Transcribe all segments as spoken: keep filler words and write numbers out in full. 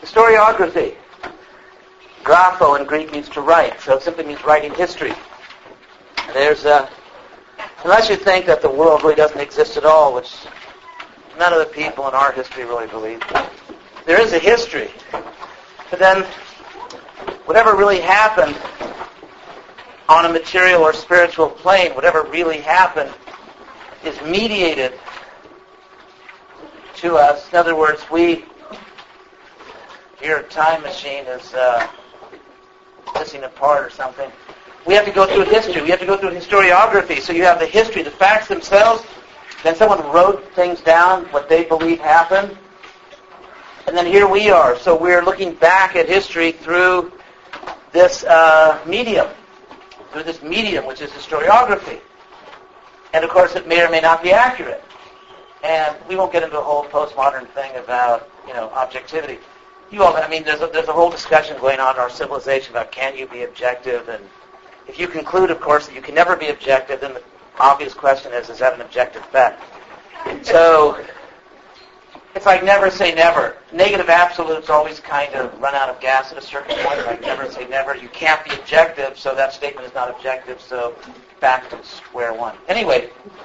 Historiography. Grapho in Greek means to write, so it simply means writing history. There's a, unless you think that the world really doesn't exist at all, which none of the people in our history really believe, there is a history. But then, whatever really happened on a material or spiritual plane, whatever really happened, is mediated to us. In other words, we, your time machine is uh, missing a part or something. We have to go through history. We have to go through historiography. So you have the history, the facts themselves. Then someone wrote things down, what they believe happened. And then here we are. So we're looking back at history through this uh, medium, through this medium, which is historiography. And of course, it may or may not be accurate. And we won't get into a whole postmodern thing about, you know, objectivity. You all, I mean, there's a, there's a whole discussion going on in our civilization about can you be objective, and if you conclude, of course, that you can never be objective, then the obvious question is, is that an objective fact? So it's like never say never. Negative absolutes always kind of run out of gas at a certain point. Like never say never. You can't be objective, so that statement is not objective. So back to square one. Anyway.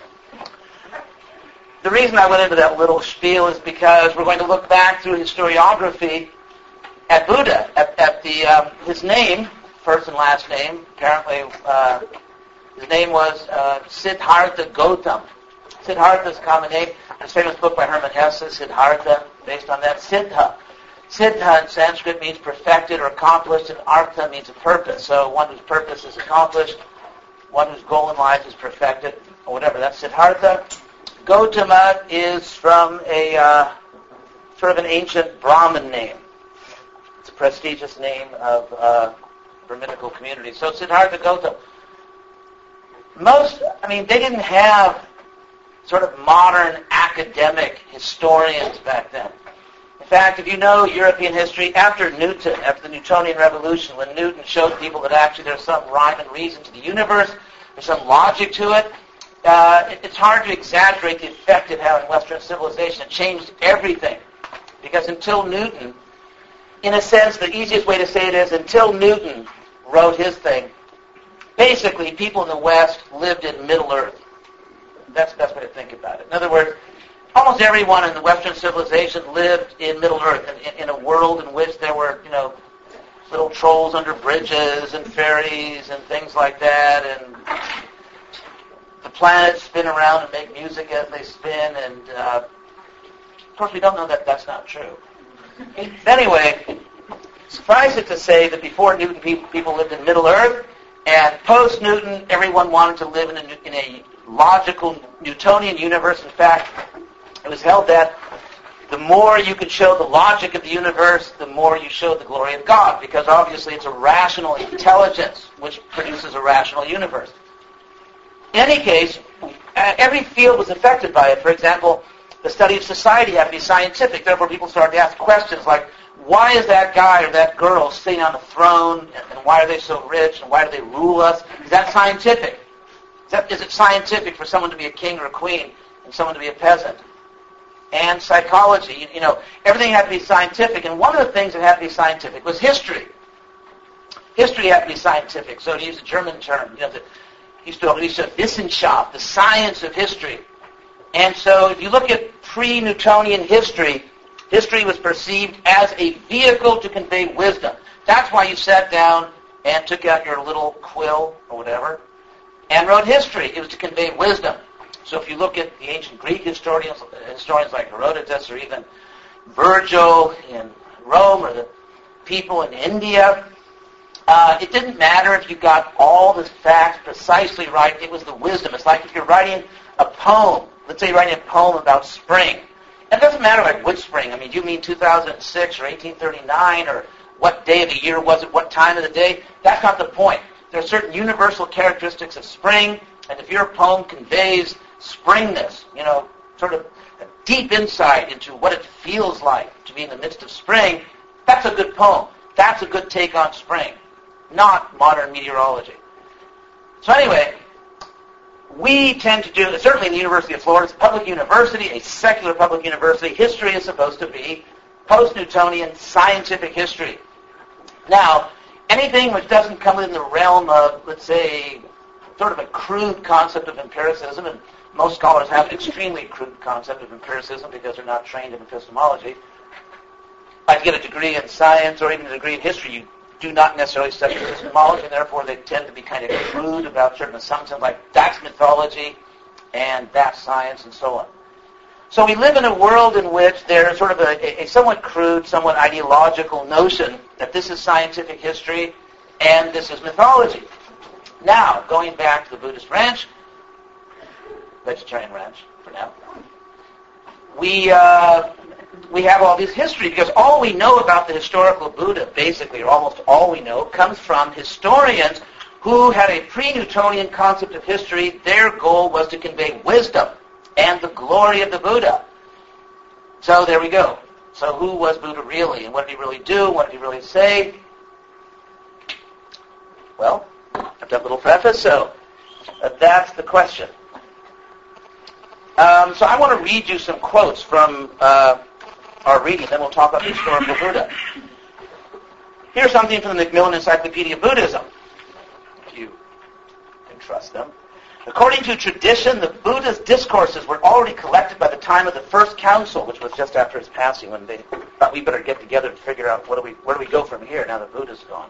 The reason I went into that little spiel is because we're going to look back through historiography at Buddha, at, at the um, his name, first and last name. Apparently, uh, his name was uh, Siddhartha Gautam. Siddhartha is a common name. There's a famous book by Hermann Hesse, Siddhartha, based on that. Siddha. Siddha in Sanskrit means perfected or accomplished, and artha means a purpose. So one whose purpose is accomplished, one whose goal in life is perfected, or whatever. That's Siddhartha. Gautama is from a uh, sort of an ancient Brahmin name. It's a prestigious name of uh, Brahminical community. So Siddhartha Gautama. Most, I mean, they didn't have sort of modern academic historians back then. In fact, if you know European history, after Newton, after the Newtonian Revolution, when Newton showed people that actually there's some rhyme and reason to the universe, there's some logic to it, Uh, it, it's hard to exaggerate the effect it had on Western civilization. It changed everything. Because until Newton, in a sense, the easiest way to say it is, until Newton wrote his thing, basically people in the West lived in Middle Earth. That's the best way to think about it. In other words, almost everyone in the Western civilization lived in Middle Earth, in, in a world in which there were, you know, little trolls under bridges and fairies and things like that, and the planets spin around and make music as they spin, and uh, of course we don't know that that's not true. Anyway, suffice it to say that before Newton, people, people lived in Middle Earth, and post-Newton, everyone wanted to live in a, in a logical Newtonian universe. In fact, it was held that the more you could show the logic of the universe, the more you showed the glory of God, because obviously it's a rational intelligence which produces a rational universe. In any case, every field was affected by it. For example, the study of society had to be scientific. Therefore, people started to ask questions like, why is that guy or that girl sitting on the throne, and why are they so rich, and why do they rule us? Is that scientific? Is, that, is it scientific for someone to be a king or a queen and someone to be a peasant? And psychology, you, you know, everything had to be scientific. And one of the things that had to be scientific was history. History had to be scientific. So to use a German term, you know, the used to used to Wissenschaft, the science of history. And so if you look at pre-Newtonian history, history was perceived as a vehicle to convey wisdom. That's why you sat down and took out your little quill or whatever and wrote history. It was to convey wisdom. So if you look at the ancient Greek historians, historians like Herodotus or even Virgil in Rome or the people in India, Uh, it didn't matter if you got all the facts precisely right. It was the wisdom. It's like if you're writing a poem. Let's say you're writing a poem about spring. And it doesn't matter like which spring. I mean, do you mean two thousand six or eighteen thirty-nine or what day of the year was it, what time of the day? That's not the point. There are certain universal characteristics of spring, and if your poem conveys springness, you know, sort of a deep insight into what it feels like to be in the midst of spring, that's a good poem. That's a good take on spring. Not modern meteorology. So anyway, we tend to do, certainly in the University of Florida, it's a public university, a secular public university, history is supposed to be post-Newtonian scientific history. Now, anything which doesn't come within the realm of, let's say, sort of a crude concept of empiricism, and most scholars have an extremely crude concept of empiricism because they're not trained in epistemology. Like to get a degree in science or even a degree in history, you do not necessarily study epistemology, and therefore they tend to be kind of crude about certain assumptions like that's mythology and that's science and so on. So we live in a world in which there's sort of a, a somewhat crude, somewhat ideological notion that this is scientific history and this is mythology. Now, going back to the Buddhist ranch, vegetarian ranch for now, we uh, we have all this history because all we know about the historical Buddha, basically, or almost all we know, comes from historians who had a pre-Newtonian concept of history. Their goal was to convey wisdom and the glory of the Buddha. So there we go. So who was Buddha really, and what did he really do, what did he really say? Well, I've done a little preface, so uh, that's the question. Um, so I want to read you some quotes from uh, our reading, then we'll talk about the historical Buddha. Here's something from the Macmillan Encyclopedia of Buddhism, if you can trust them. According to tradition, the Buddha's discourses were already collected by the time of the first council, which was just after his passing, when they thought we better get together to figure out what do we, where do we go from here now that Buddha's gone.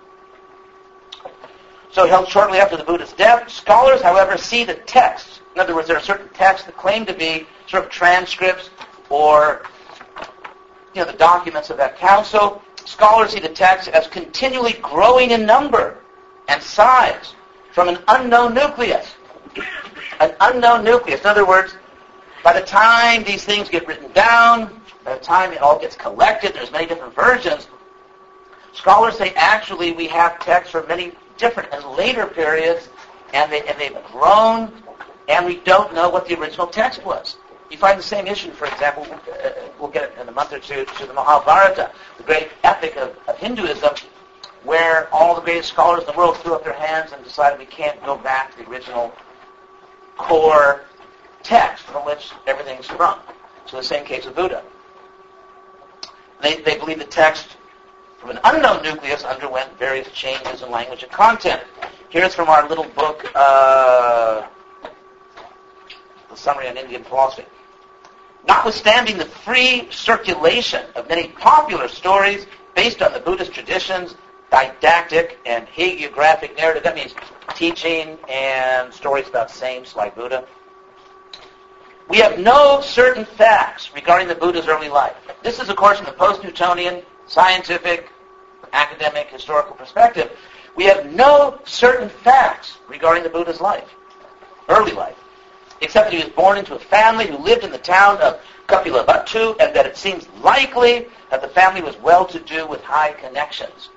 So held shortly after the Buddha's death. Scholars, however, see the texts. In other words, there are certain texts that claim to be sort of transcripts or, you know, the documents of that council. Scholars see the texts as continually growing in number and size from an unknown nucleus. An unknown nucleus. In other words, by the time these things get written down, by the time it all gets collected, there's many different versions, scholars say actually we have texts from many different and later periods, and, they, and they've grown, and we don't know what the original text was. You find the same issue, for example, uh, we'll get it in a month or two, to the Mahabharata, the great epic of, of Hinduism, where all the greatest scholars in the world threw up their hands and decided we can't go back to the original core text from which everything's sprung. So the same case with Buddha. They, they believe the text from an unknown nucleus underwent various changes in language and content. Here's from our little book, uh, The Summary on Indian Philosophy. Notwithstanding the free circulation of many popular stories based on the Buddhist traditions, didactic and hagiographic narrative, that means teaching and stories about saints like Buddha, we have no certain facts regarding the Buddha's early life. This is, of course, from the post-Newtonian, scientific, academic, historical perspective. We have no certain facts regarding the Buddha's life, early life, except that he was born into a family who lived in the town of Kapilavatthu, and that it seems likely that the family was well-to-do with high connections.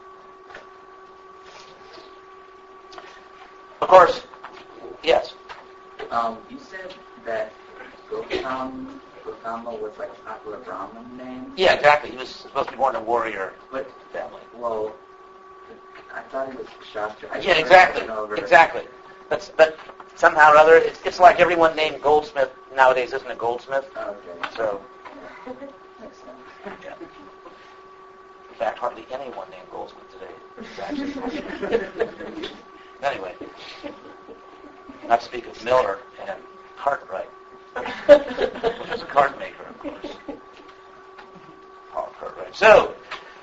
Of course, yes. Um, you said that Gautam, Gautama was like a popular Brahmin name? Yeah, exactly. He was supposed to be born in a warrior but, family. Well, I thought he was Shastra. I Yeah, exactly. Exactly. But, but somehow or other, it's, it's like everyone named Goldsmith nowadays isn't a Goldsmith. Okay. So, Yeah. Makes sense. yeah. In fact, hardly anyone named Goldsmith today is actually Anyway, not to speak of Miller and Cartwright, which was a card maker, of course. Paul Cartwright. So,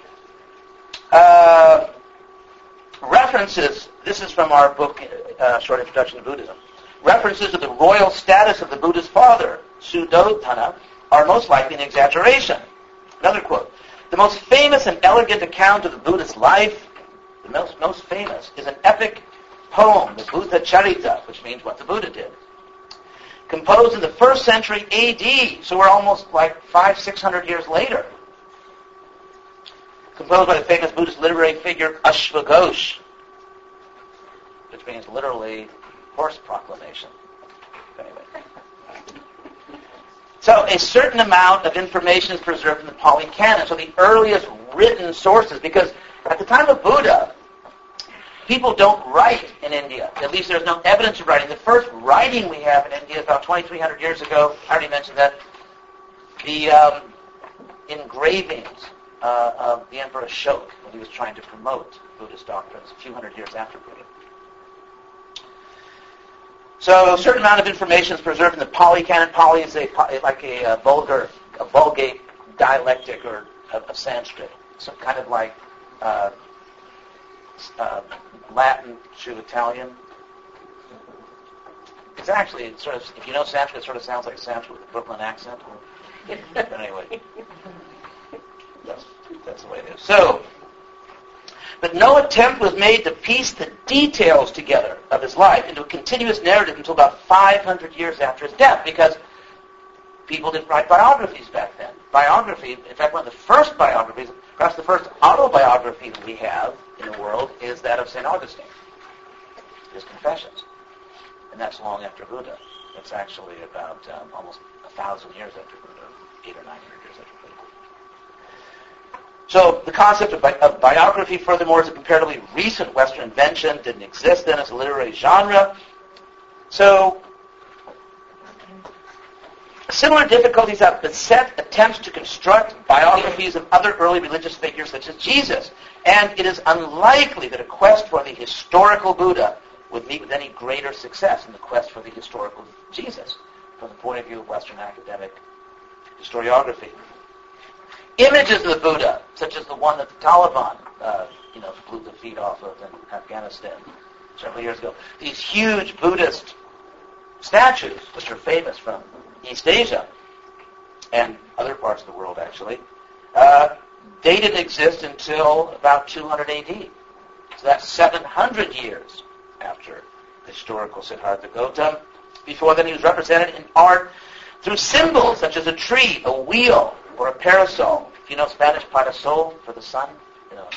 uh, references, this is from our book, uh, Short Introduction to Buddhism. References to the royal status of the Buddha's father, Suddhodana, are most likely an exaggeration. Another quote. The most famous and elegant account of the Buddha's life, the most, most famous, is an epic poem, the Buddha Charita, which means what the Buddha did, composed in the first century A D, so we're almost like five, six hundred years later. Composed by the famous Buddhist literary figure Ashvaghosh, which means literally horse proclamation. Anyway. So a certain amount of information is preserved in the Pali Canon, so the earliest written sources, because at the time of Buddha, people don't write in India. At least there's no evidence of writing. The first writing we have in India is about twenty-three hundred years ago. I already mentioned that. The um, engravings uh, of the Emperor Ashoka when he was trying to promote Buddhist doctrines a few hundred years after Buddha. So a certain amount of information is preserved in the Pali Canon. Pali is a, like a, a vulgar, a Vulgate dialectic or of, of Sanskrit, some kind of like uh, uh, Latin to Italian. It's actually it's sort of, if you know Sanskrit, it sort of sounds like Sanskrit with a Brooklyn accent. But anyway, that's, that's the way it is. So, but no attempt was made to piece the details together of his life into a continuous narrative until about five hundred years after his death, because people didn't write biographies back then. Biography, in fact, one of the first biographies, perhaps the first autobiography that we have in the world, is that of Saint Augustine, his Confessions. And that's long after Buddha. It's actually about um, almost a thousand years after Buddha, eight or nine hundred years after Buddha. So the concept of, bi- of biography, furthermore, is a comparatively recent Western invention. Didn't exist then as a literary genre. So similar difficulties have beset attempts to construct biographies of other early religious figures such as Jesus. And it is unlikely that a quest for the historical Buddha would meet with any greater success in the quest for the historical Jesus from the point of view of Western academic historiography. Images of the Buddha, such as the one that the Taliban, uh, you know, blew the feet off of in Afghanistan several years ago. These huge Buddhist statues, which are famous from East Asia and other parts of the world, actually, uh, they didn't exist until about two hundred A D. So that's seven hundred years after the historical Siddhartha Gautama. Before then, he was represented in art through symbols such as a tree, a wheel, or a parasol. If you know Spanish, parasol for the sun, you know,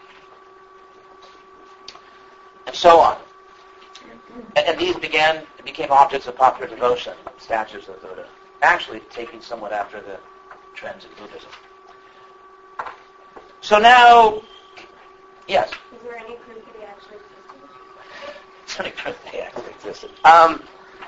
and so on. And, and these began became objects of popular devotion, statues of the Buddha, actually taking somewhat after the trends in Buddhism. So now, yes. Is there any proof that he actually existed? Is there any proof that he actually existed? Um,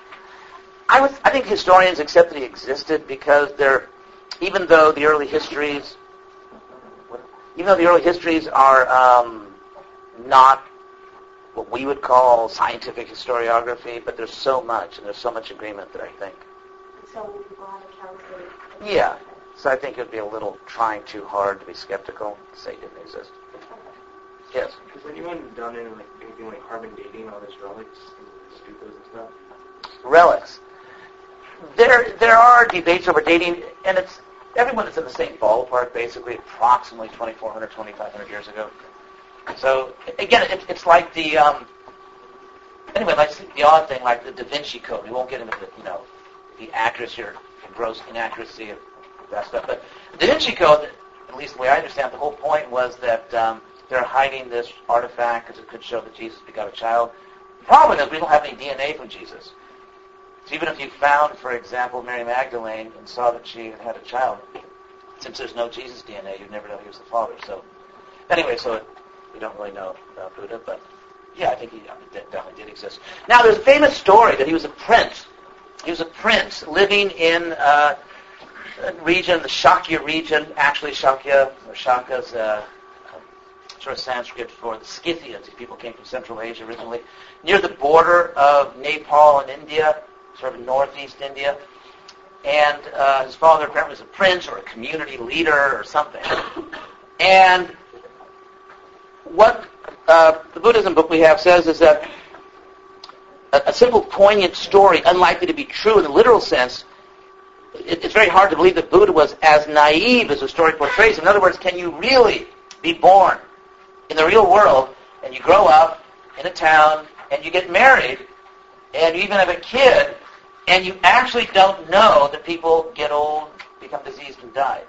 I was. I think historians accept that he existed because they're. Even though the early histories, even though the early histories are um, not what we would call scientific historiography, but there's so much, and there's so much agreement that I think. So many people have accounts of it. Yeah. So I think it would be a little trying too hard to be skeptical to say it didn't exist. Yes? Has anyone done any, like, anything like carbon dating all these relics and stupas and stuff? Relics. There, there are debates over dating, and it's everyone is in the same ballpark, basically, approximately twenty-four hundred, twenty-five hundred years ago. So again, it, it's like the um, anyway, like the odd thing, like the Da Vinci Code. We won't get into the you know the accuracy or the gross inaccuracy of that stuff, but the Da Vinci Code, at least the way I understand, the whole point was that um, they're hiding this artifact because it could show that Jesus begot a child. The problem is we don't have any D N A from Jesus. So even if you found, for example, Mary Magdalene and saw that she had had a child, since there's no Jesus D N A, you'd never know he was the father. So anyway, so it, we don't really know about Buddha, but yeah, I think he definitely did exist. Now, there's a famous story that he was a prince. He was a prince living in uh, a region, the Shakya region. Actually, Shakya, or Shaka's uh, sort of Sanskrit for the Scythians. These people came from Central Asia originally, near the border of Nepal and India, sort of northeast India. And uh, his father apparently was a prince or a community leader or something. And what uh, the Buddhism book we have says is that a, a simple, poignant story, unlikely to be true in the literal sense, it, it's very hard to believe that Buddha was as naive as the story portrays. In other words, can you really be born in the real world and you grow up in a town and you get married and you even have a kid and you actually don't know that people get old, become diseased, and die?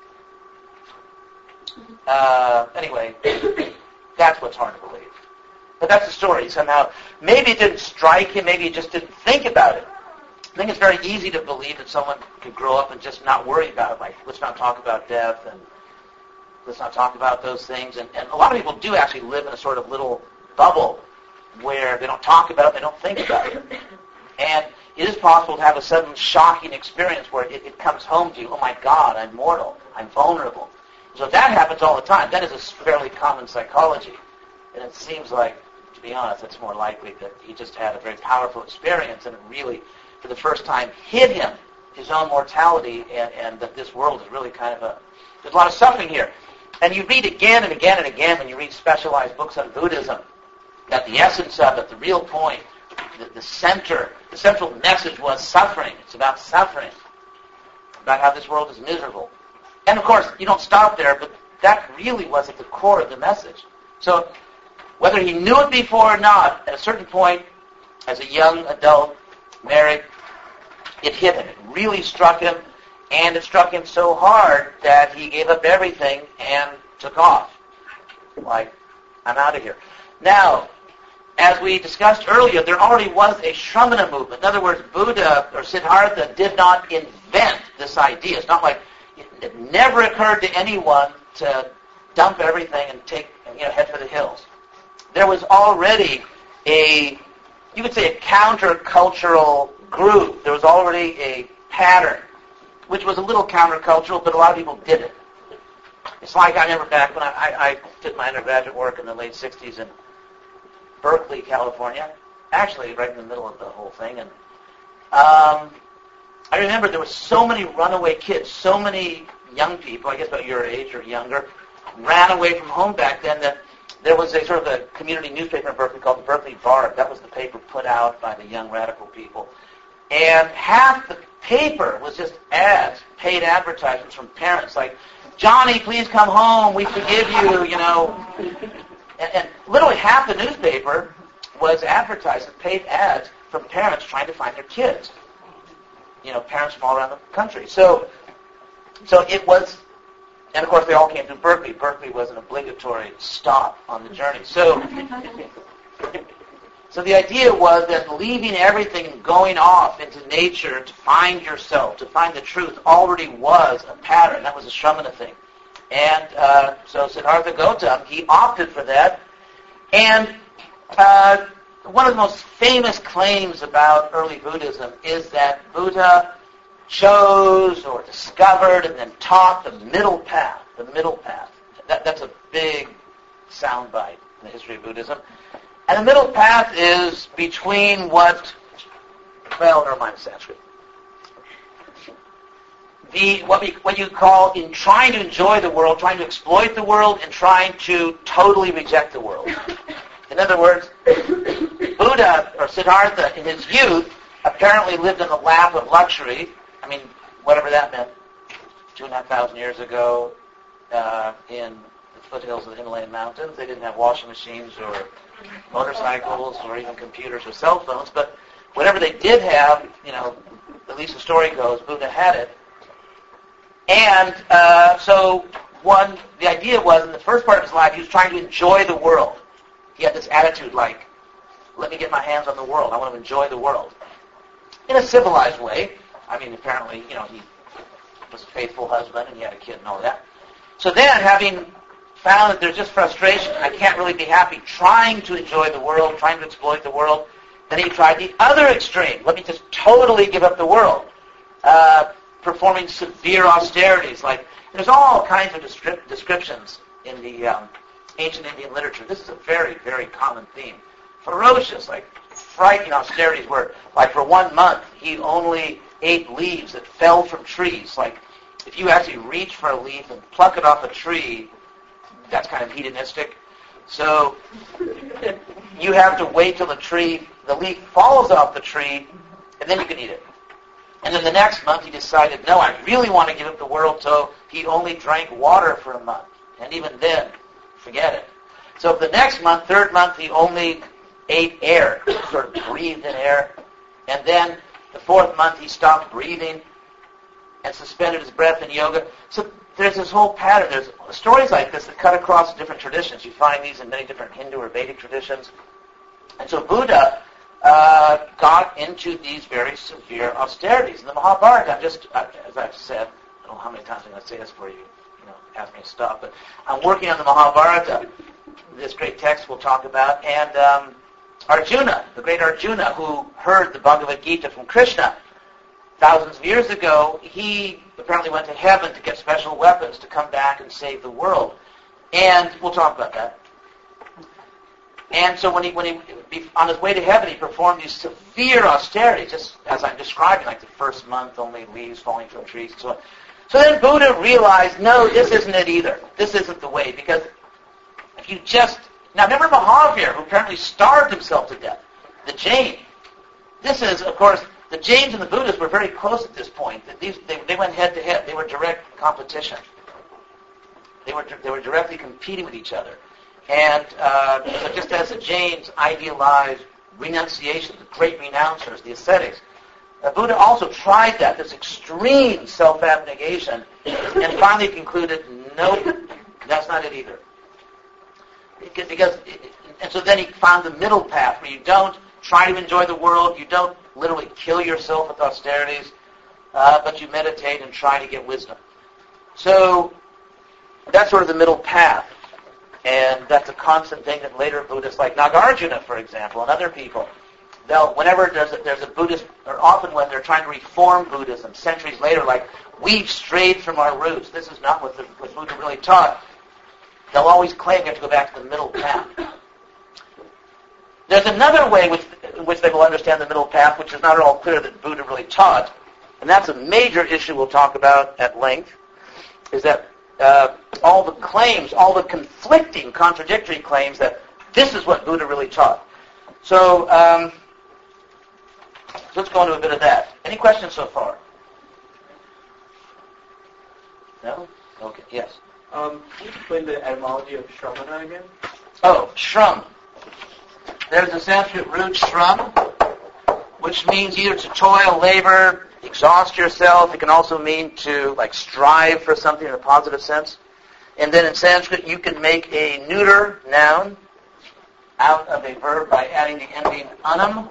Uh, anyway, that's what's hard to believe. But that's the story. Somehow, maybe it didn't strike him. Maybe he just didn't think about it. I think it's very easy to believe that someone could grow up and just not worry about it. Like, let's not talk about death and let's not talk about those things. And, and a lot of people do actually live in a sort of little bubble where they don't talk about it, they don't think about it. And it is possible to have a sudden shocking experience where it, it comes home to you, oh my God, I'm mortal, I'm vulnerable. So if that happens all the time, that is a fairly common psychology. And it seems like, to be honest, it's more likely that he just had a very powerful experience and it really, for the first time, hit him, his own mortality, and, and that this world is really kind of a, there's a lot of suffering here. And you read again and again and again when you read specialized books on Buddhism, that the essence of it, the real point, the, the center, the central message was suffering. It's about suffering, about how this world is miserable. And of course, you don't stop there, but that really was at the core of the message. So whether he knew it before or not, at a certain point, as a young adult, married, it hit him. It really struck him, and it struck him so hard that he gave up everything and took off. Like, I'm out of here. Now, as we discussed earlier, there already was a Shramana movement. In other words, Buddha or Siddhartha did not invent this idea. It's not like it, it never occurred to anyone to dump everything and take, you know, head for the hills. There was already a, you could say, a countercultural group. There was already a pattern, which was a little countercultural, but a lot of people did it. It's like I remember back when I, I, I did my undergraduate work in the late sixties in Berkeley, California, actually right in the middle of the whole thing. And um, I remember there were so many runaway kids, so many young people, I guess about your age or younger, ran away from home back then that there was a sort of a community newspaper in Berkeley called the Berkeley Bard. That was the paper put out by the young radical people. And half the paper was just ads, paid advertisements from parents like, Johnny, please come home, we forgive you, you know. And, and literally half the newspaper was advertising, paid ads from parents trying to find their kids. You know, parents from all around the country. So, so it was, and of course they all came to Berkeley. Berkeley was an obligatory stop on the journey. So, so the idea was that leaving everything and going off into nature to find yourself, to find the truth, already was a pattern. That was a Shramana thing. And uh, so Siddhartha Gautama, he opted for that. And uh, one of the most famous claims about early Buddhism is that Buddha chose or discovered and then taught the middle path, the middle path. That, that's a big soundbite in the history of Buddhism. And the middle path is between what, well, never mind Sanskrit. The, what, we, what you call in trying to enjoy the world, trying to exploit the world, and trying to totally reject the world. In other words, Buddha, or Siddhartha, in his youth, apparently lived in the lap of luxury. I mean, whatever that meant. Two and a half thousand years ago, uh, in the foothills of the Himalayan mountains, they didn't have washing machines or motorcycles or even computers or cell phones, but whatever they did have, you know, at least the story goes, Buddha had it. And uh, so one, the idea was in the first part of his life, he was trying to enjoy the world. He had this attitude like, let me get my hands on the world. I want to enjoy the world. In a civilized way. I mean, apparently, you know, he was a faithful husband and he had a kid and all that. So then, having found that there's just frustration, I can't really be happy trying to enjoy the world, trying to exploit the world, then he tried the other extreme. Let me just totally give up the world. Uh, performing severe austerities. Like, there's all kinds of descrip- descriptions in the um, ancient Indian literature. This is a very, very common theme. Ferocious, like frightening austerities where, like for one month, he only ate leaves that fell from trees. Like, if you actually reach for a leaf and pluck it off a tree, that's kind of hedonistic. So you have to wait till the tree, the leaf falls off the tree, and then you can eat it. And then the next month he decided, no, I really want to give up the world, so he only drank water for a month. And even then, forget it. So the next month, third month, he only ate air, sort of breathed in air. And then the fourth month he stopped breathing and suspended his breath in yoga. So there's this whole pattern. There's stories like this that cut across different traditions. You find these in many different Hindu or Vedic traditions. And so Buddha uh, got into these very severe austerities. In the Mahabharata, I'm just, uh, as I've said, I don't know how many times I'm going to say this for you, you know, ask me to stop, but I'm working on the Mahabharata, this great text we'll talk about, and um, Arjuna, the great Arjuna, who heard the Bhagavad Gita from Krishna thousands of years ago, he apparently went to heaven to get special weapons to come back and save the world. And we'll talk about that. And so when he, when he, on his way to heaven, he performed these severe austerities, just as I'm describing, like the first month, only leaves falling from trees and so on. So then Buddha realized, no, this isn't it either. This isn't the way, because if you just... Now remember Mahavir, who apparently starved himself to death, the Jain. This is, of course, the Jains and the Buddhists were very close at this point. These, they, they went head to head. They were direct competition. They were, they were directly competing with each other. And uh, so just as the Jains idealized renunciation, the great renouncers, the ascetics, uh, Buddha also tried that, this extreme self-abnegation, and finally concluded, nope, that's not it either. Because, because, and so then he found the middle path where you don't try to enjoy the world, you don't literally kill yourself with austerities, uh, but you meditate and try to get wisdom. So that's sort of the middle path. And that's a constant thing that later Buddhists like Nagarjuna, for example, and other people, they'll, whenever there's a, there's a Buddhist, or often when they're trying to reform Buddhism, centuries later, like, we've strayed from our roots, this is not what, the, what Buddha really taught, they'll always claim you have to go back to the middle path. There's another way which, in which they will understand the middle path, which is not at all clear that Buddha really taught, and that's a major issue we'll talk about at length, is that uh, all the claims, all the conflicting, contradictory claims that this is what Buddha really taught. So, um, let's go into a bit of that. Any questions so far? No? Okay, yes. Um, can you explain the etymology of Shramana again? Oh, shram. There's the Sanskrit root shram, which means either to toil, labor, exhaust yourself. It can also mean to, like, strive for something in a positive sense. And then in Sanskrit, you can make a neuter noun out of a verb by adding the ending anam.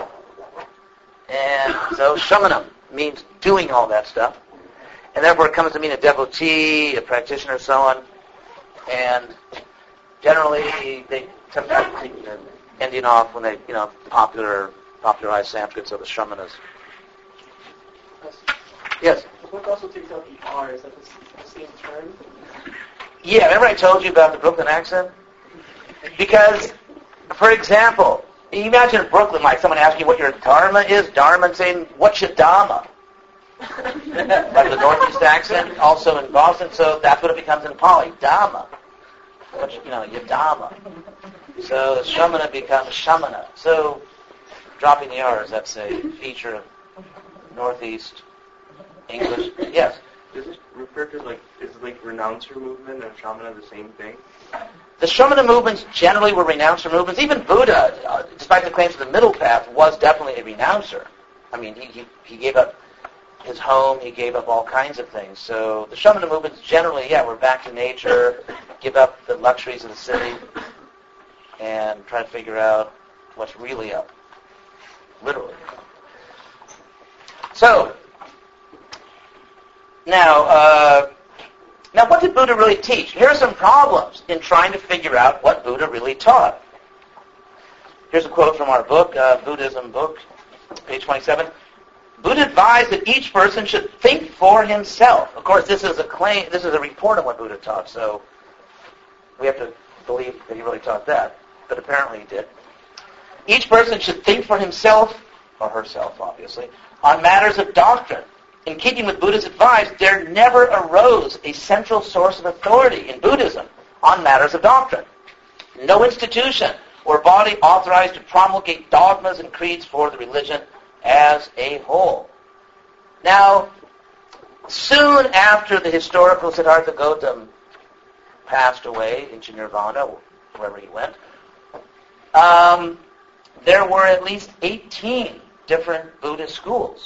And so shamanam means doing all that stuff. And therefore it comes to mean a devotee, a practitioner, so on. And generally they sometimes take the ending off when they, you know, popular popularize Sanskrit, so the shamanas. Yes? The book also takes out the R. Is that the, the same term? Yeah, remember I told you about the Brooklyn accent? Because, for example, you imagine in Brooklyn, like someone asking you what your dharma is, dharma, and saying, what's your dharma? Like the Northeast accent, also in Boston, so that's what it becomes in Pali, dharma. What's, you know, your dharma. So the shamana becomes shamana. So dropping the R's, that's a feature of Northeast English. Yes? Does it refer to, like, is like renouncer movement and shamana the same thing? The Shramana movements generally were renouncer movements. Even Buddha, uh, despite the claims of the middle path, was definitely a renouncer. I mean, he, he, he gave up his home, he gave up all kinds of things. So the Shramana movements generally, yeah, we're back to nature, give up the luxuries of the city, and try to figure out what's really up. Literally. So, now, uh, now what did Buddha really teach? Here are some problems in trying to figure out what Buddha really taught. Here's a quote from our book, uh, Buddhism book, page twenty-seven. Buddha advised that each person should think for himself. Of course, this is a claim, this is a report of what Buddha taught, so we have to believe that he really taught that, but apparently he did. Each person should think for himself, or herself, obviously, on matters of doctrine. In keeping with Buddha's advice, there never arose a central source of authority in Buddhism on matters of doctrine. No institution or body authorized to promulgate dogmas and creeds for the religion as a whole. Now, soon after the historical Siddhartha Gautama passed away into nirvana, wherever he went, um, there were at least eighteen different Buddhist schools.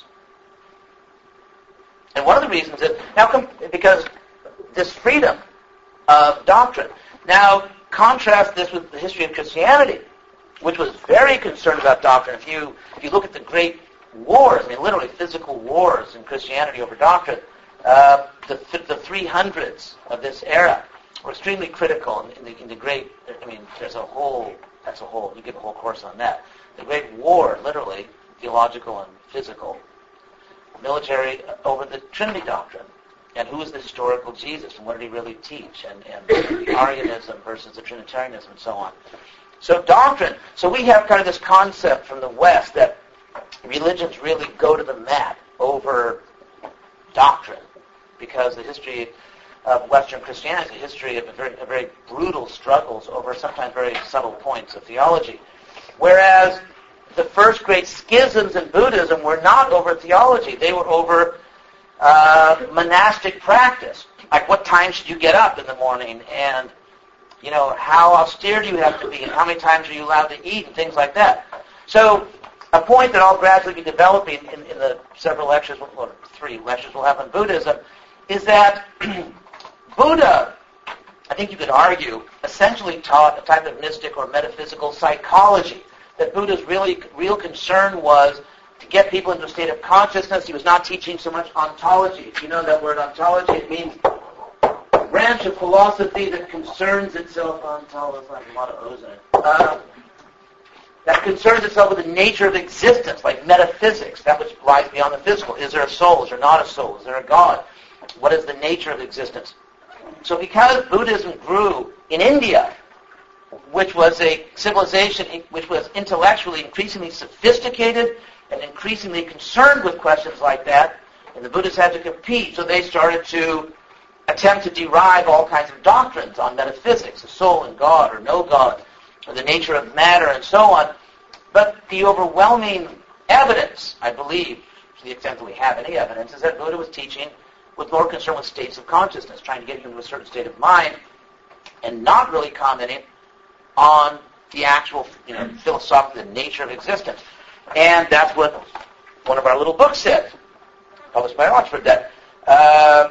And one of the reasons is, now, because this freedom of doctrine. Now, contrast this with the history of Christianity, which was very concerned about doctrine. If you if you look at the great wars, I mean, literally physical wars in Christianity over doctrine, uh, the the three hundreds of this era were extremely critical in, in, the, in the great, I mean, there's a whole, that's a whole, you give a whole course on that. The great war, literally, theological and physical, military, over the Trinity doctrine. And who is the historical Jesus, and what did he really teach? And, and the Arianism versus the Trinitarianism and so on. So doctrine, so we have kind of this concept from the West that religions really go to the mat over doctrine, because the history of Western Christianity is a history of a very, a very brutal struggles over sometimes very subtle points of theology. Whereas the first great schisms in Buddhism were not over theology. They were over uh, monastic practice. Like what time should you get up in the morning, and you know, how austere do you have to be, and how many times are you allowed to eat, and things like that. So a point that I'll gradually be developing in, in the several lectures, or three lectures we'll have on Buddhism, is that Buddha, I think you could argue, essentially taught a type of mystic or metaphysical psychology. That Buddha's really real concern was to get people into a state of consciousness. He was not teaching so much ontology. If you know that word ontology, it means a branch of philosophy that concerns itself, ontology, like a lot of O's in it, uh, that concerns itself with the nature of existence, like metaphysics, that which lies beyond the physical. Is there a soul? Is there not a soul? Is there a God? What is the nature of existence? So because Buddhism grew in India, which was a civilization which was intellectually increasingly sophisticated and increasingly concerned with questions like that, and the Buddhists had to compete, so they started to attempt to derive all kinds of doctrines on metaphysics, the soul and God or no God, or the nature of matter and so on. But the overwhelming evidence, I believe, to the extent that we have any evidence, is that Buddha was teaching with more concern with states of consciousness, trying to get you into a certain state of mind, and not really commenting on the actual, you know, philosophical nature of existence. And that's what one of our little books said, published by Oxford, that uh,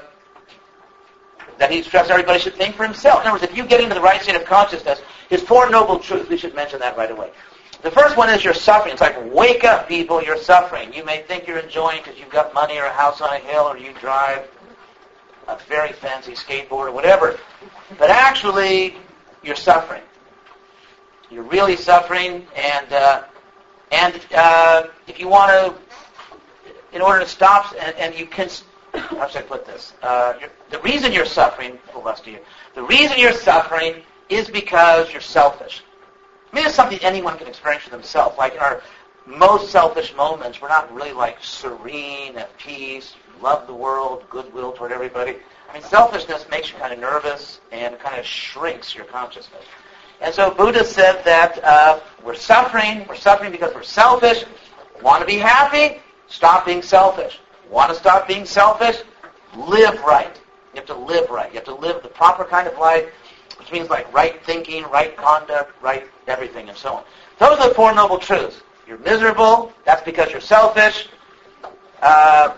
that he stressed everybody should think for himself. In other words, if you get into the right state of consciousness, his Four Noble Truths, we should mention that right away. The first one is you're suffering. It's like, wake up, people, you're suffering. You may think you're enjoying because you've got money or a house on a hill, or you drive a very fancy skateboard or whatever. But actually, you're suffering. You're really suffering, and uh, and uh, if you want to, in order to stop, and, and you can, how should I put this? Uh, the reason you're suffering, the rest of you, the reason you're suffering is because you're selfish. I mean, it's something anyone can experience for themselves. Like in our most selfish moments, we're not really like serene, at peace, love the world, goodwill toward everybody. I mean, selfishness makes you kind of nervous and kind of shrinks your consciousness. And so Buddha said that uh, we're suffering, we're suffering because we're selfish. Want to be happy? Stop being selfish. Want to stop being selfish? Live right. You have to live right. You have to live the proper kind of life, which means like right thinking, right conduct, right everything, and so on. Those are the Four Noble Truths. You're miserable, that's because you're selfish. Uh,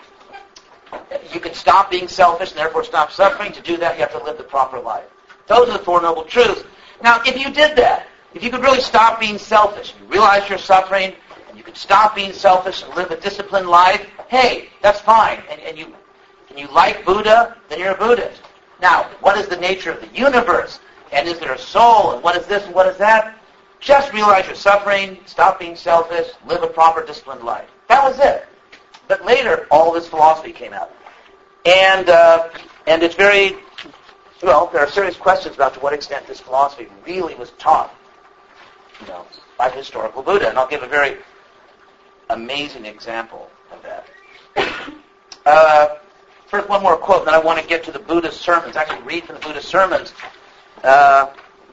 you can stop being selfish and therefore stop suffering. To do that, you have to live the proper life. Those are the Four Noble Truths. Now, if you did that, if you could really stop being selfish, you realize you're suffering, and you could stop being selfish and live a disciplined life, hey, that's fine. And, and you and you like Buddha, then you're a Buddhist. Now, what is the nature of the universe? And is there a soul? And what is this and what is that? Just realize you're suffering, stop being selfish, live a proper disciplined life. That was it. But later, all this philosophy came out. And uh, and it's very, well, there are serious questions about to what extent this philosophy really was taught, you know, by the historical Buddha. And I'll give a very amazing example of that. Uh, first, one more quote, and then I want to get to the Buddha's sermons, actually read from the Buddha's sermons. Uh,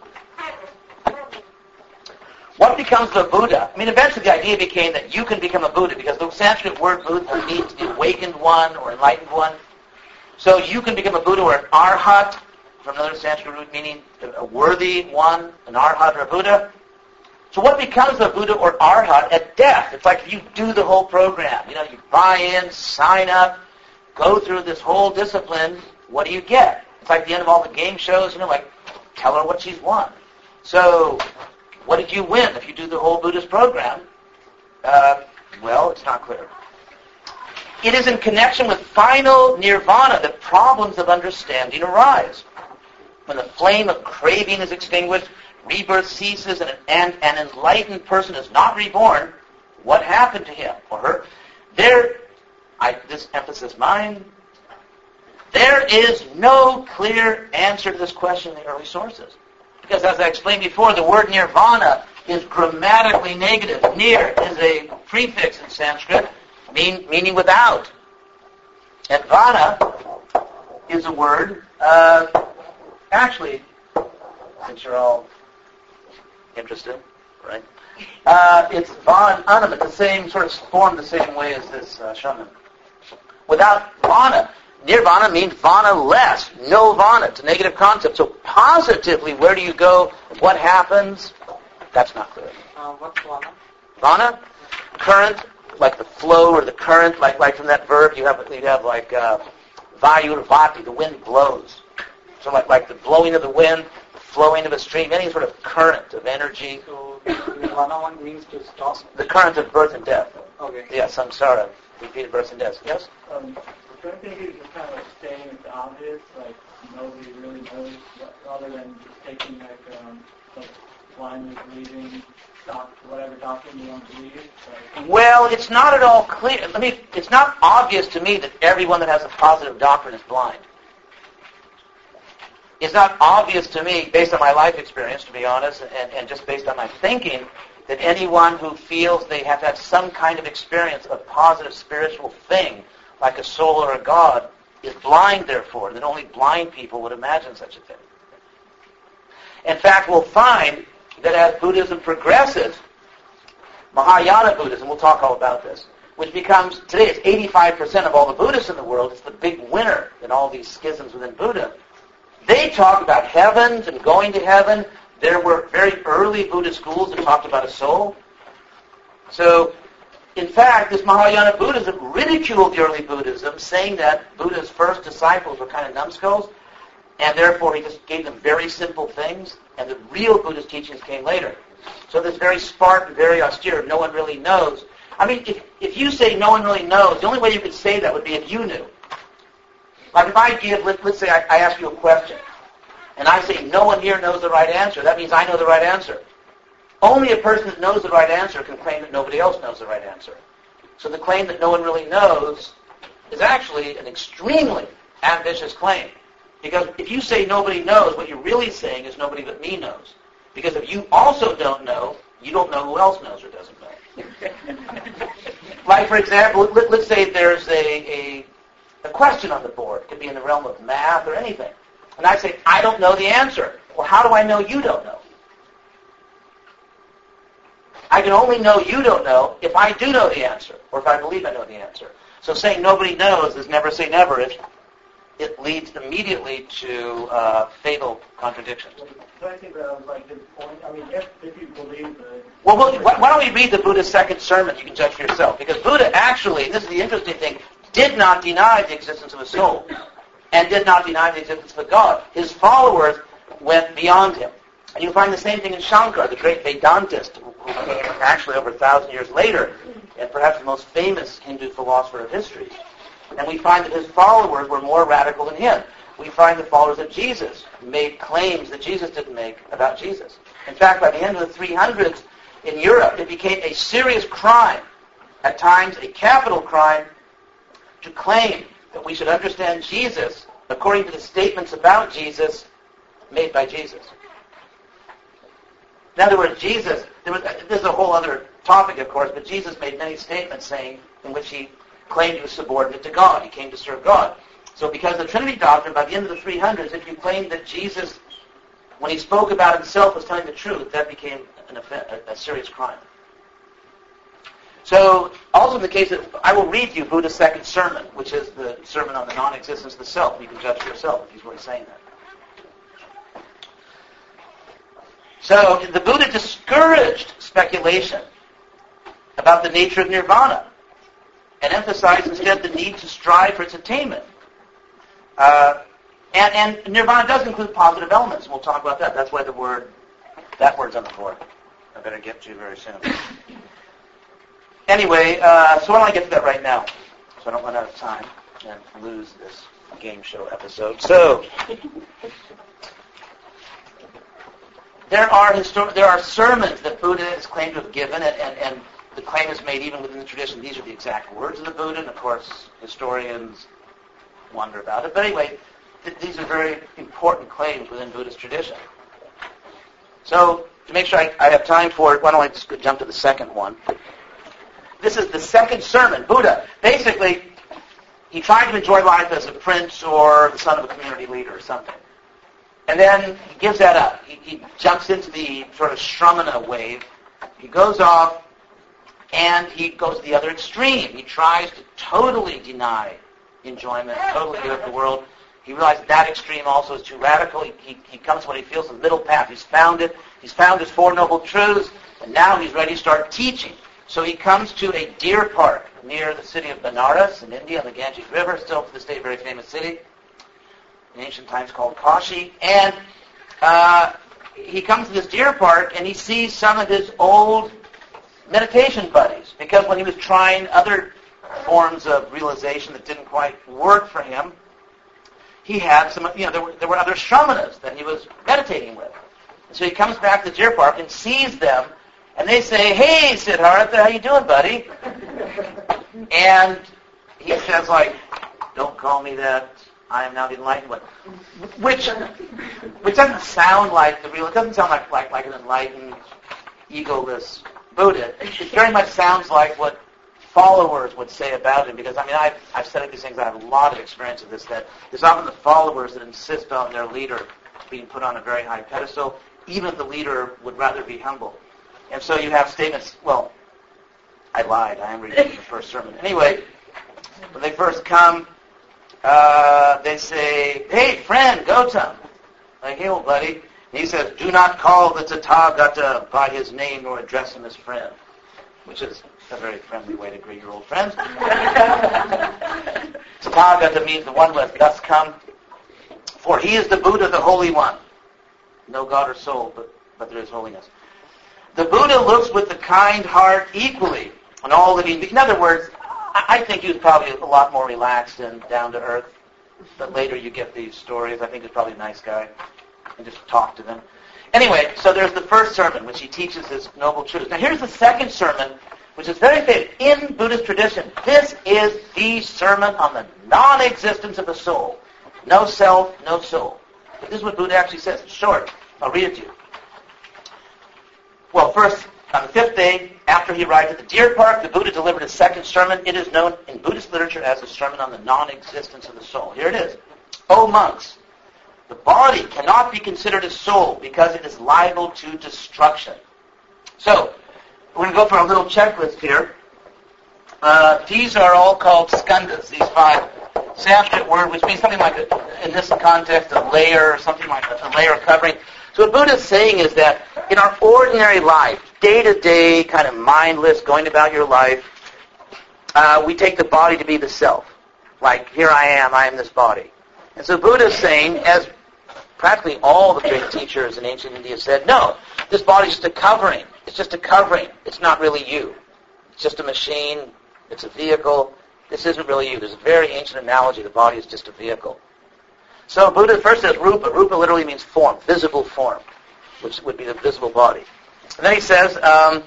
what becomes of a Buddha? I mean, eventually the idea became that you can become a Buddha, because the Sanskrit word Buddha means the awakened one or enlightened one. So you can become a Buddha or an Arhat, from another Sanskrit root meaning a worthy one, an Arhat or a Buddha. So what becomes of a Buddha or Arhat at death? It's like if you do the whole program. You know, you buy in, sign up, go through this whole discipline, what do you get? It's like the end of all the game shows, you know, like, tell her what she's won. So, what did you win if you do the whole Buddhist program? Uh, well, it's not clear. It is in connection with final nirvana that problems of understanding arise. when the flame of craving is extinguished, rebirth ceases, and an, an enlightened person is not reborn, what happened to him or her? There, I, this emphasis mine, there is no clear answer to this question in the early sources. Because as I explained before, the word nirvana is grammatically negative. Nir is a prefix in Sanskrit, mean, meaning without. And vana is a word, uh, actually, since you're all interested, right? Uh, it's van anima, the same sort of form, the same way as this uh, shaman. Without vana, nirvana means vana less, no vana. It's a negative concept. So positively, where do you go? What happens? That's not clear. Uh, what's vana? Vana, current, like the flow or the current, like like from that verb you have you have like uh, vayurvati, the wind blows. So like like the blowing of the wind, the flowing of a stream, any sort of current of energy. So nirvana one means to stop. The current of birth and death. Okay. Yeah, samsara, repeated birth and death. Yes. Um, don't you think it's just kind of like staying with the obvious, like nobody really knows, rather than just taking like um, like blindly believing doc, whatever doctrine you want to believe? Like, Well, it's not at all clear. I mean, it's not obvious to me that everyone that has a positive doctrine is blind. It's not obvious to me, based on my life experience, to be honest, and, and just based on my thinking, that anyone who feels they have had some kind of experience of positive spiritual thing, like a soul or a God, is blind, therefore, that only blind people would imagine such a thing. In fact, we'll find that as Buddhism progresses, Mahayana Buddhism, we'll talk all about this, which becomes, today it's eighty-five percent of all the Buddhists in the world, it's the big winner in all these schisms within Buddha. They talk about heavens and going to heaven. There were very early Buddhist schools that talked about a soul. So, in fact, this Mahayana Buddhism ridiculed the early Buddhism, saying that Buddha's first disciples were kind of numbskulls, and therefore he just gave them very simple things, and the real Buddhist teachings came later. So this very Spartan, very austere, no one really knows. I mean, if, if you say no one really knows, the only way you could say that would be if you knew. Like if I give, let, let's say I, I ask you a question, and I say no one here knows the right answer, that means I know the right answer. Only a person that knows the right answer can claim that nobody else knows the right answer. So the claim that no one really knows is actually an extremely ambitious claim. Because if you say nobody knows, what you're really saying is nobody but me knows. Because if you also don't know, you don't know who else knows or doesn't know. Like, for example, let, let's say there's a, a, a question on the board. It could be in the realm of math or anything. And I say, I don't know the answer. Well, how do I know you don't know? I can only know you don't know if I do know the answer, or if I believe I know the answer. So saying nobody knows is never say never. It, it leads immediately to uh, fatal contradictions. so I think that was like his point. I mean, if, if you believe the... Well, well, why why don't we read the Buddha's second sermon? You can judge for yourself. Because Buddha actually, this is the interesting thing, did not deny the existence of a soul and did not deny the existence of a God. His followers went beyond him. And you'll find the same thing in Shankara, the great Vedantist, who came actually over a thousand years later, and perhaps the most famous Hindu philosopher of history. And we find that his followers were more radical than him. We find the followers of Jesus made claims that Jesus didn't make about Jesus. In fact, by the end of the three hundreds in Europe, it became a serious crime, at times a capital crime, to claim that we should understand Jesus according to the statements about Jesus made by Jesus. In other words, Jesus, there was, this is a whole other topic, of course, but Jesus made many statements saying, in which he claimed he was subordinate to God. He came to serve God. So because of the Trinity doctrine, by the end of the three hundreds, if you claimed that Jesus, when he spoke about himself, was telling the truth, that became an offense, a, a serious crime. So, also in the case of, I will read you Buddha's second sermon, which is the sermon on the non-existence of the self. You can judge for yourself if he's really saying that. So, the Buddha discouraged speculation about the nature of nirvana and emphasized instead the need to strive for its attainment. Uh, and, and nirvana does include positive elements, and we'll talk about that. That's why the word, that word's on the board. I better get to very soon. Anyway, uh, so why don't I get to that right now, so I don't run out of time and lose this game show episode. So, there are histor- there are sermons that Buddha is claimed to have given, and, and, and the claim is made even within the tradition. These are the exact words of the Buddha, and of course, historians wonder about it. But anyway, th- these are very important claims within Buddhist tradition. So, to make sure I, I have time for it, why don't I just go jump to the second one? This is the second sermon. Buddha, basically, he tried to enjoy life as a prince or the son of a community leader or something. And then he gives that up. He, he jumps into the sort of Shramana wave. He goes off, and he goes to the other extreme. He tries to totally deny enjoyment, totally give up the world. He realizes that extreme also is too radical. He, he, he comes to what he feels is the middle path. He's found it. He's found his Four Noble Truths, and now he's ready to start teaching. So he comes to a deer park near the city of Benares in India on the Ganges River, still to this day a very famous city, in ancient times called Kashi. And uh, he comes to this deer park, and he sees some of his old meditation buddies, because when he was trying other forms of realization that didn't quite work for him, he had some, you know, there were, there were other shramanas that he was meditating with. And so he comes back to the deer park and sees them, and they say, "Hey, Siddhartha, how you doing, buddy?" And he says, like, "Don't call me that. I am now the enlightened one." Which, which doesn't sound like the real, it doesn't sound like, like, like an enlightened, egoless Buddha. It very much sounds like what followers would say about him, because, I mean, I've, I've studied these things, I have a lot of experience of this, that there's often the followers that insist on their leader being put on a very high pedestal, even if the leader would rather be humble. And so you have statements, well, I lied, I am reading the first sermon. Anyway, when they first come, uh, they say, "Hey, friend, Gautam." Like, "Hey, old buddy." And he says, "Do not call the Tathagata by his name nor address him as friend," which is a very friendly way to greet your old friends. Tathagata means the one who has thus come, for he is the Buddha, the Holy One. No God or soul, but, but there is holiness. The Buddha looks with the kind heart equally on all living beings. In other words, I, I think he was probably a lot more relaxed and down to earth. But later you get these stories. I think he's probably a nice guy. And just talk to them. Anyway, so there's the first sermon, which he teaches his noble truths. Now here's the second sermon, which is very famous in Buddhist tradition. This is the sermon on the non-existence of the soul. No self, no soul. This is what Buddha actually says. It's short. I'll read it to you. Well, first, on the fifth day, after he arrived at the deer park, the Buddha delivered his second sermon. It is known in Buddhist literature as a sermon on the non-existence of the soul. Here it is. "O monks, the body cannot be considered a soul because it is liable to destruction." So, we're going to go for a little checklist here. Uh, these are all called skandhas, these five. Sanskrit word, which means something like, a, in this context, a layer, or something like a, a layer covering. So what Buddha is saying is that in our ordinary life, day-to-day, kind of mindless, going about your life, uh, we take the body to be the self. Like, here I am, I am this body. And so Buddha is saying, as practically all the great teachers in ancient India said, no, this body is just a covering. It's just a covering. It's not really you. It's just a machine. It's a vehicle. This isn't really you. There's a very ancient analogy. The body is just a vehicle. So Buddha first says rupa. Rupa literally means form, visible form, which would be the visible body. And then he says, um,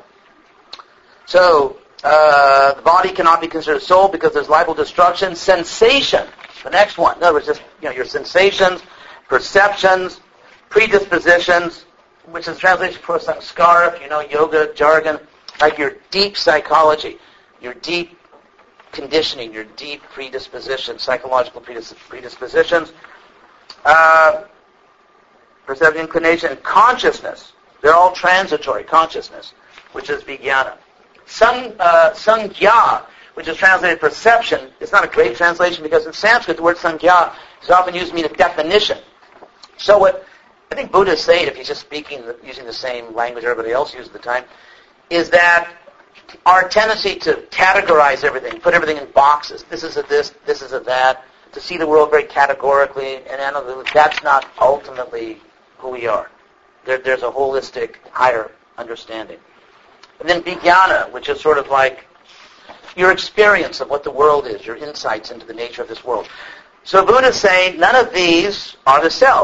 so uh, the body cannot be considered soul because there's liable destruction. Sensation, the next one. In other words, just you know your sensations, perceptions, predispositions, which is translation for samskara, if you know yoga jargon, like your deep psychology, your deep conditioning, your deep predispositions, psychological predis- predispositions, uh, perception, inclination, and consciousness. They're all transitory, consciousness, which is vijnana. Sang, uh, sangya, which is translated perception, it's not a great translation because in Sanskrit the word sangya is often used to mean a definition. So what I think Buddha is saying, if he's just speaking, using the same language everybody else uses at the time, is that our tendency to categorize everything, put everything in boxes, this is a this, this is a that, to see the world very categorically and analytically, that's not ultimately who we are. There, there's a holistic, higher understanding. And then vijnana, which is sort of like your experience of what the world is, your insights into the nature of this world. So Buddha is saying none of these are the self.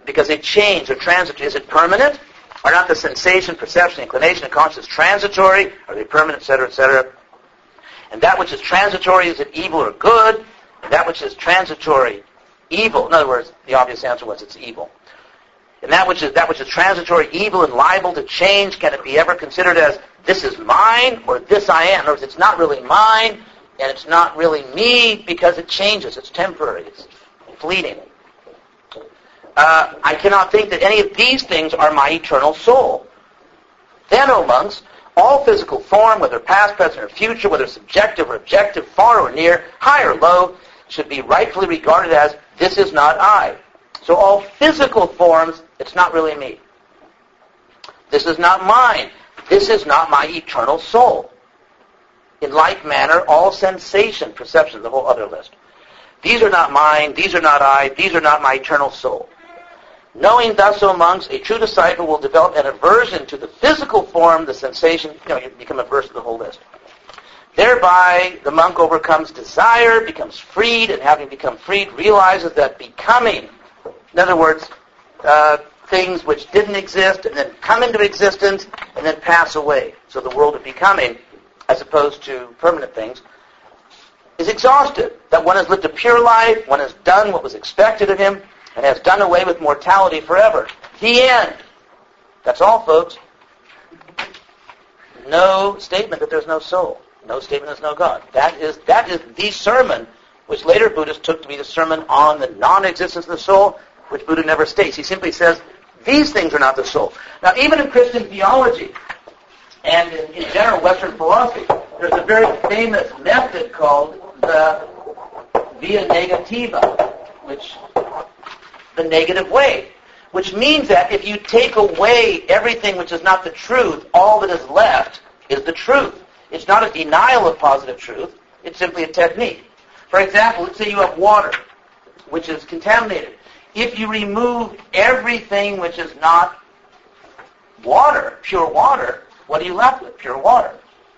because they change, they're transitory. Is it permanent? Are not the sensation, perception, inclination, and consciousness transitory? Are they permanent, et cetera, et cetera? And that which is transitory, is it evil or good? And that which is transitory, evil. In other words, the obvious answer was it's evil. And that which is that which is transitory, evil, and liable to change, can it be ever considered as this is mine or this I am? In other words, it's not really mine and it's not really me because it changes. It's temporary. It's fleeting. Uh, I cannot think that any of these things are my eternal soul. Then, O monks, all physical form, whether past, present, or future, whether subjective or objective, far or near, high or low, should be rightfully regarded as, this is not I. So all physical forms, it's not really me. This is not mine. This is not my eternal soul. In like manner, all sensation, perception, the whole other list. These are not mine, these are not I, these are not my eternal soul. Knowing thus, O monks, a true disciple will develop an aversion to the physical form, the sensation, you know, you become averse to the whole list. Thereby, the monk overcomes desire, becomes freed, and having become freed, realizes that becoming, in other words, uh, things which didn't exist and then come into existence and then pass away. So the world of becoming, as opposed to permanent things, is exhausted. That one has lived a pure life, one has done what was expected of him, and has done away with mortality forever. The end. That's all, folks. No statement that there's no soul. No statement there's no God. That is that is the sermon which later Buddhists took to be the sermon on the non-existence of the soul, which Buddha never states. He simply says, these things are not the soul. Now, even in Christian theology and in, in general Western philosophy, there's a very famous method called the via negativa, which the negative way, which means that if you take away everything which is not the truth, all that is left is the truth. It's not a denial of positive truth. It's simply a technique. For example, let's say you have water, which is contaminated. If you remove everything which is not water, pure water, what are you left with? Pure water.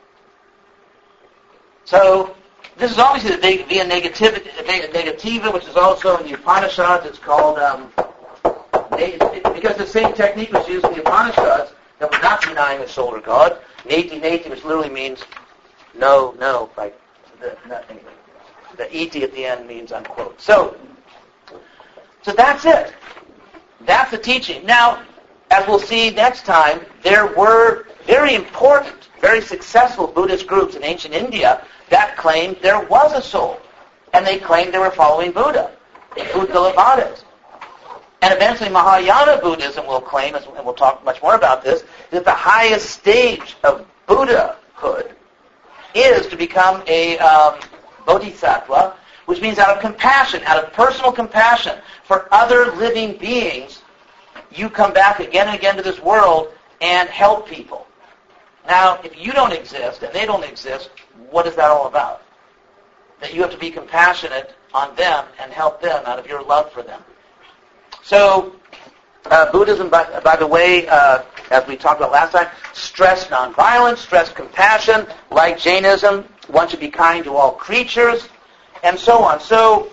So this is obviously the via negativa, negativa, which is also in the Upanishads. It's called, um, because the same technique was used in the Upanishads that was not denying the soul or God. Neti neti, which literally means no, no, like the, nothing. The iti at the end means unquote. So, so that's it. That's the teaching. Now, as we'll see next time, there were very important, very successful Buddhist groups in ancient India that claimed there was a soul. And they claimed they were following Buddha, the Udgalabadas. And eventually Mahayana Buddhism will claim, and we'll talk much more about this, that the highest stage of Buddhahood is to become a um, bodhisattva, which means out of compassion, out of personal compassion for other living beings, you come back again and again to this world and help people. Now, if you don't exist and they don't exist, what is that all about? That you have to be compassionate on them and help them out of your love for them. So, uh, Buddhism, by, by the way, uh, as we talked about last time, stressed nonviolence, stressed compassion. Like Jainism, one should be kind to all creatures, and so on. So,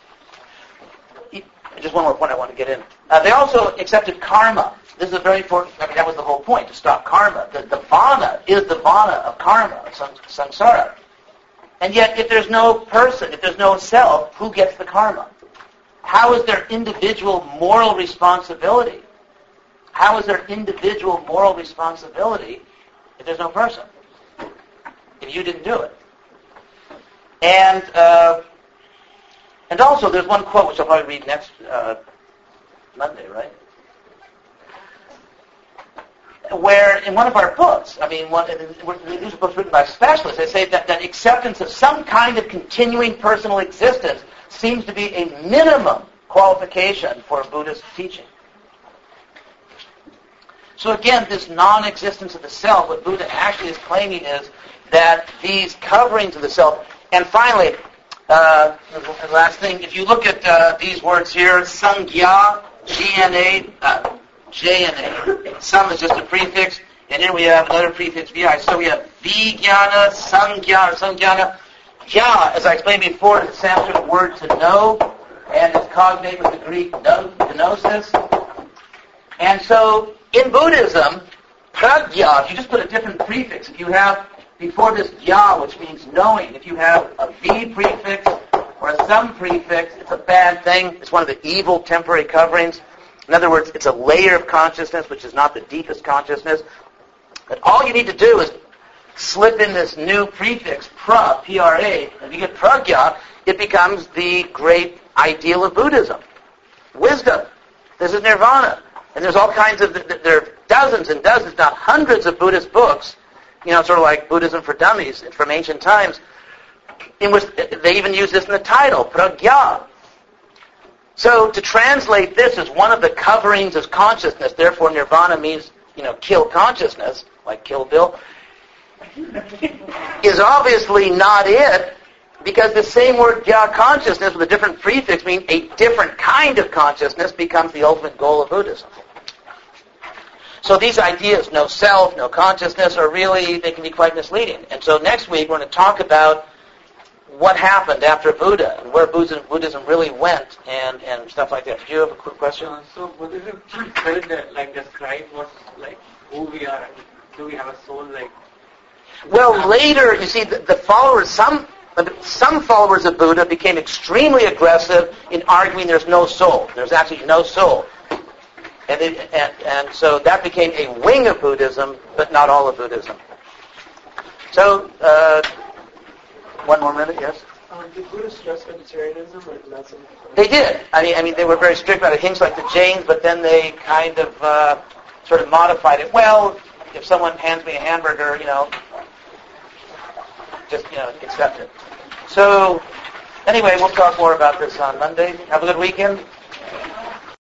just one more point I want to get in. Uh, they also accepted karma. This is a very important, I mean, that was the whole point, to stop karma. The, the vana is the vana of karma, of samsara. And yet, if there's no person, if there's no self, who gets the karma? How is there individual moral responsibility? How is there individual moral responsibility if there's no person? If you didn't do it. And uh, and also, there's one quote which I'll probably read next uh, Monday, right? Where in one of our books, I mean, one, these are books written by specialists, they say that, that acceptance of some kind of continuing personal existence seems to be a minimum qualification for Buddhist teaching. So again, this non-existence of the self, what Buddha actually is claiming is that these coverings of the self, and finally, uh, the last thing, if you look at uh, these words here, Sangya, G N A, uh, J N A. Sam is just a prefix, and here we have another prefix, Vi. So we have Vijnana, Sangyana, or Sangyana. Gya, as I explained before, is the Sanskrit word to know, and it's cognate with the Greek gnosis. And so in Buddhism, prajna, if you just put a different prefix, if you have before this ya, which means knowing, if you have a v prefix or a some prefix, it's a bad thing. It's one of the evil temporary coverings. In other words, it's a layer of consciousness which is not the deepest consciousness. But all you need to do is slip in this new prefix, pra, P R A, and you get prajna, it becomes the great ideal of Buddhism. Wisdom. This is nirvana. And there's all kinds of, there are dozens and dozens, not hundreds of Buddhist books, you know, sort of like Buddhism for Dummies from ancient times, in which they even use this in the title, prajna. So to translate this as one of the coverings of consciousness, therefore nirvana means, you know, kill consciousness, like Kill Bill, is obviously not it, because the same word ya, consciousness, with a different prefix, means a different kind of consciousness becomes the ultimate goal of Buddhism. So these ideas, no self, no consciousness, are really, they can be quite misleading. And so next week we're going to talk about what happened after Buddha and where Buddhism, Buddhism really went and, and stuff like that. Did you have a quick question? Uh, so Buddhism does that, like, describe what, like, who we are, and do we have a soul, like... Well, later, you see, the, the followers, some some followers of Buddha became extremely aggressive in arguing there's no soul. There's actually no soul. And, it, and, and so that became a wing of Buddhism, but not all of Buddhism. So, uh, one more minute, yes? Uh, did Buddhists stress vegetarianism, or is that something? They did. I mean, I mean, they were very strict about it. Things like the Jains, but then they kind of uh, sort of modified it. Well, if someone hands me a hamburger, you know, just, you know, accept it. So, anyway, we'll talk more about this on Monday. Have a good weekend.